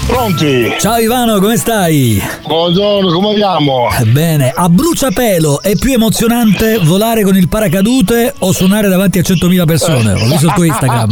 Pronti? Ciao Ivano, come stai? Buongiorno, come andiamo? Bene, a bruciapelo è più emozionante volare con il paracadute o suonare davanti a 100.000 persone? Ho visto il tuo Instagram.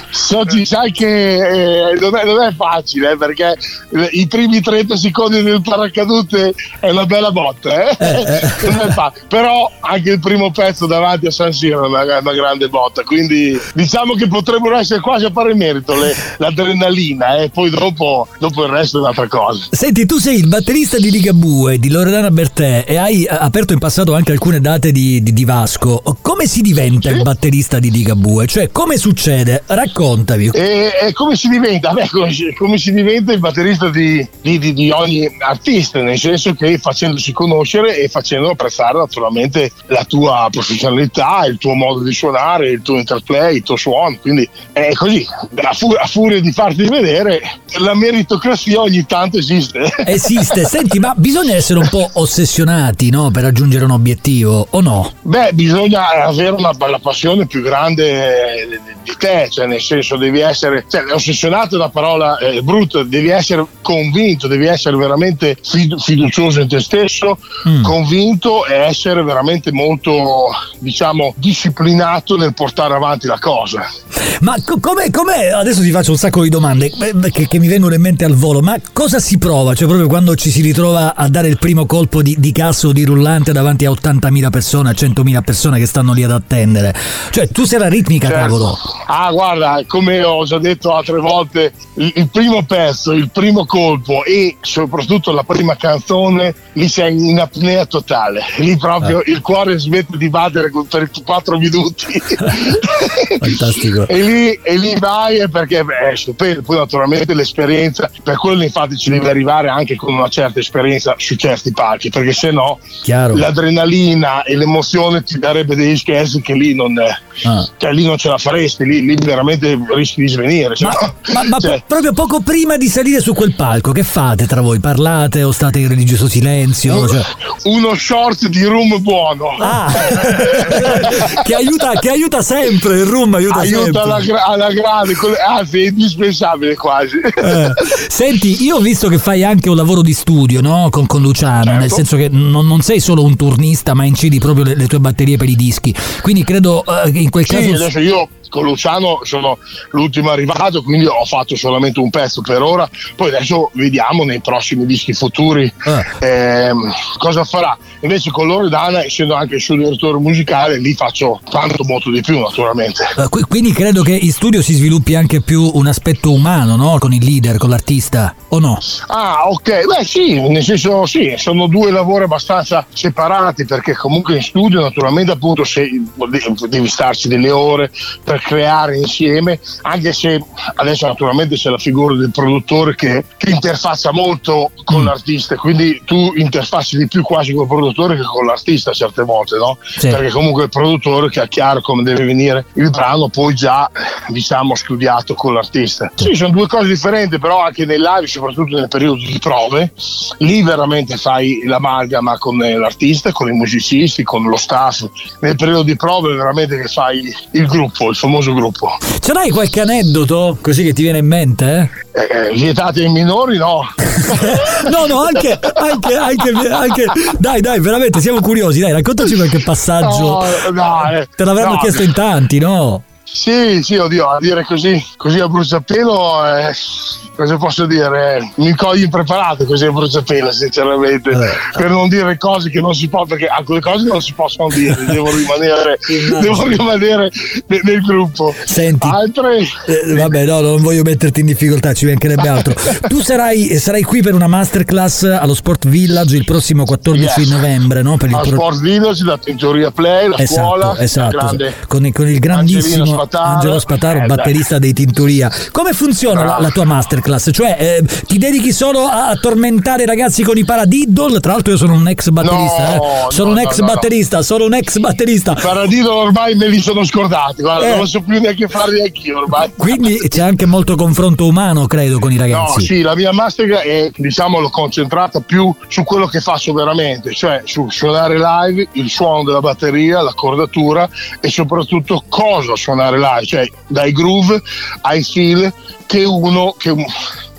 Sai che non è facile, perché i primi 30 secondi del paracadute è una bella botta, Non è però anche il primo pezzo davanti a San Siro è una grande botta, quindi diciamo che potrebbero essere quasi a pari merito l'adrenalina, e poi dopo il resto è un'altra cosa. Senti, tu sei il batterista di Ligabue, di Loredana Bertè, e hai aperto in passato anche alcune date di Vasco. Come si diventa il batterista di Ligabue? Cioè, come succede? Raccontami. E come si diventa? Come si diventa il batterista di ogni artista, nel senso che facendosi conoscere e facendo apprezzare naturalmente la tua professionalità, il tuo modo di suonare, il tuo interplay, il tuo suono, quindi è così, a furia di farti vedere, la meritocrazia ogni tanto esiste. Senti, ma bisogna essere un po' ossessionati, no, per raggiungere un obiettivo, o no? Beh, bisogna avere la passione più grande di te, cioè nel senso devi essere, ossessionato è una parola brutta, devi essere convinto, devi essere veramente fiducioso in te stesso, convinto, e essere veramente molto, diciamo, disciplinato nel portare avanti la cosa. Ma come adesso ti faccio un sacco di domande che mi vengono in mente al volo, ma cosa si prova? Cioè, proprio quando ci si ritrova a dare il primo colpo di cassa o di rullante davanti a 80.000 persone, a 100.000 persone che stanno lì ad attendere, cioè tu sei la ritmica, certo. Cavolo. Guarda, come ho già detto altre volte, il primo pezzo, il primo colpo e soprattutto la prima canzone, lì sei in apnea totale, lì proprio il cuore smette di battere per 4 minuti. Fantastico. E lì vai, perché è stupendo. Poi naturalmente l'esperienza, per quello infatti ci devi arrivare anche con una certa esperienza su certi palchi, perché se no l'adrenalina e l'emozione ti darebbe degli scherzi che lì non lì non ce la faresti, lì veramente rischi di svenire. Proprio poco prima di salire su quel palco, che fate tra voi? Parlate o state in religioso silenzio? Uno short di rum buono. Che aiuta sempre, il rum aiuta sempre. Alla grande, anzi è indispensabile quasi. Senti, io ho visto che fai anche un lavoro di studio, no? Con Luciano, certo. Nel senso che non sei solo un turnista, ma incidi proprio le tue batterie per i dischi, quindi credo che in quel caso... Adesso io con Luciano sono l'ultimo arrivato, quindi ho fatto solamente un pezzo per ora, poi adesso vediamo nei prossimi dischi futuri cosa farà. Invece con Loredana, essendo anche il suo direttore musicale, lì faccio tanto molto di più, naturalmente. Quindi credo che in studio si sviluppi anche più un aspetto umano, no? Con il leader, con l'artista, o no? Ok, beh sì, nel senso sì, sono due lavori abbastanza separati, perché comunque in studio naturalmente appunto devi starci delle ore per creare insieme, anche se adesso naturalmente c'è la figura del produttore che interfaccia molto con l'artista, quindi tu interfacci di più quasi col produttore che con l'artista certe volte, no? Sì. Perché comunque il produttore che ha chiaro come deve venire il brano, poi già diciamo studiato con l'artista. Sì, sono due cose differenti, però anche nei live, soprattutto nel periodo di prove, lì veramente fai l'amalgama con l'artista, con i musicisti, con lo staff. Nel periodo di prove veramente che fai il gruppo, il famoso gruppo. Ce l'hai qualche aneddoto così che ti viene in mente? Vietati ai minori, no? No, anche dai, veramente siamo curiosi, dai, raccontaci qualche passaggio. Te l'avranno chiesto in tanti, no? Sì, oddio, a dire così a bruciapelo, cosa posso dire? Mi cogli impreparato così a bruciapelo, sinceramente, per non dire cose che non si può, perché alcune cose non si possono dire, devo rimanere nel gruppo. Senti, altre vabbè, no, non voglio metterti in difficoltà, ci mancherebbe altro. Tu sarai qui per una masterclass allo Sport Village il prossimo 14 novembre, no? Per Sport Village, da Tintoria Play, la scuola, esatto. Con il grandissimo Angelo Spataro, batterista dei Tintoria. Come funziona la tua masterclass? Cioè ti dedichi solo a tormentare i ragazzi con i paradiddle? Tra l'altro io sono un ex batterista, sono un ex batterista. Paradiddle ormai me li sono scordati, guarda, non so più neanche farli anch'io ormai. Quindi c'è anche molto confronto umano, credo, con i ragazzi. No, sì, la mia masterclass è, diciamo, concentrata più su quello che faccio veramente, cioè su suonare live, il suono della batteria, l'accordatura e soprattutto cosa suonare live, cioè dai groove ai feel che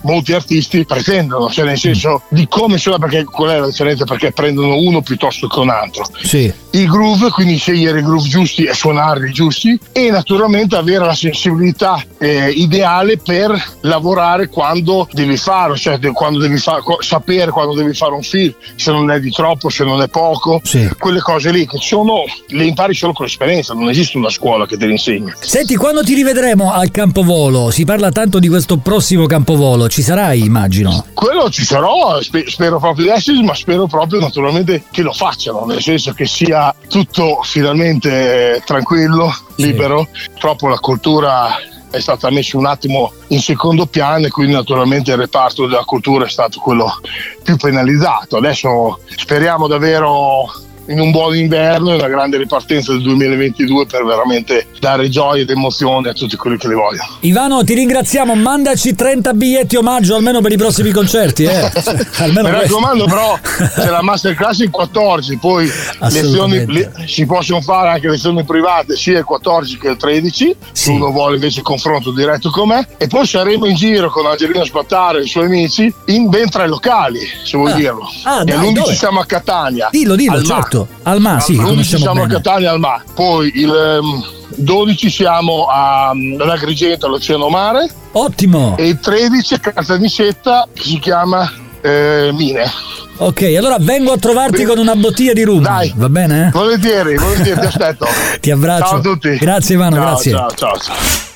molti artisti pretendono, cioè nel senso di come suona, perché qual è la differenza, perché prendono uno piuttosto che un altro. Sì. Il groove, quindi scegliere i groove giusti e suonarli giusti, e naturalmente avere la sensibilità ideale per lavorare quando devi farlo, cioè quando devi sapere quando devi fare un film, se non è di troppo, se non è poco, sì. Quelle cose lì che le impari solo con l'esperienza, non esiste una scuola che te le insegna. Senti, quando ti rivedremo al Campovolo? Si parla tanto di questo prossimo Campovolo, ci sarai, immagino? Quello ci sarò, spero proprio di esserci, ma spero proprio naturalmente che lo facciano, nel senso che sia tutto finalmente tranquillo, libero. Purtroppo la cultura è stata messa un attimo in secondo piano e quindi naturalmente il reparto della cultura è stato quello più penalizzato. Adesso speriamo davvero in un buon inverno e una grande ripartenza del 2022 per veramente dare gioia ed emozione a tutti quelli che le vogliono. Ivano, ti ringraziamo, mandaci 30 biglietti omaggio almeno per i prossimi concerti, almeno. Mi raccomando, però c'è la masterclass il 14, poi si possono fare anche lezioni private sia il 14 che il 13, se uno vuole invece confronto diretto con me, e poi saremo in giro con Angelino Spataro e i suoi amici in ben 3 locali, se vuoi dirlo. E l'11 siamo a Catania. Dillo, certo. Al Ma, sì, l'11 siamo a Catania al Ma, poi il 12 siamo ad Agrigento all'Oceano Mare. Ottimo. E il 13 a Caltanissetta, che si chiama Mine. Ok, allora vengo a trovarti con una bottiglia di rum. Dai, va bene? Volentieri, ti aspetto. Ti abbraccio. Ciao a tutti. Grazie Ivano, grazie. Ciao.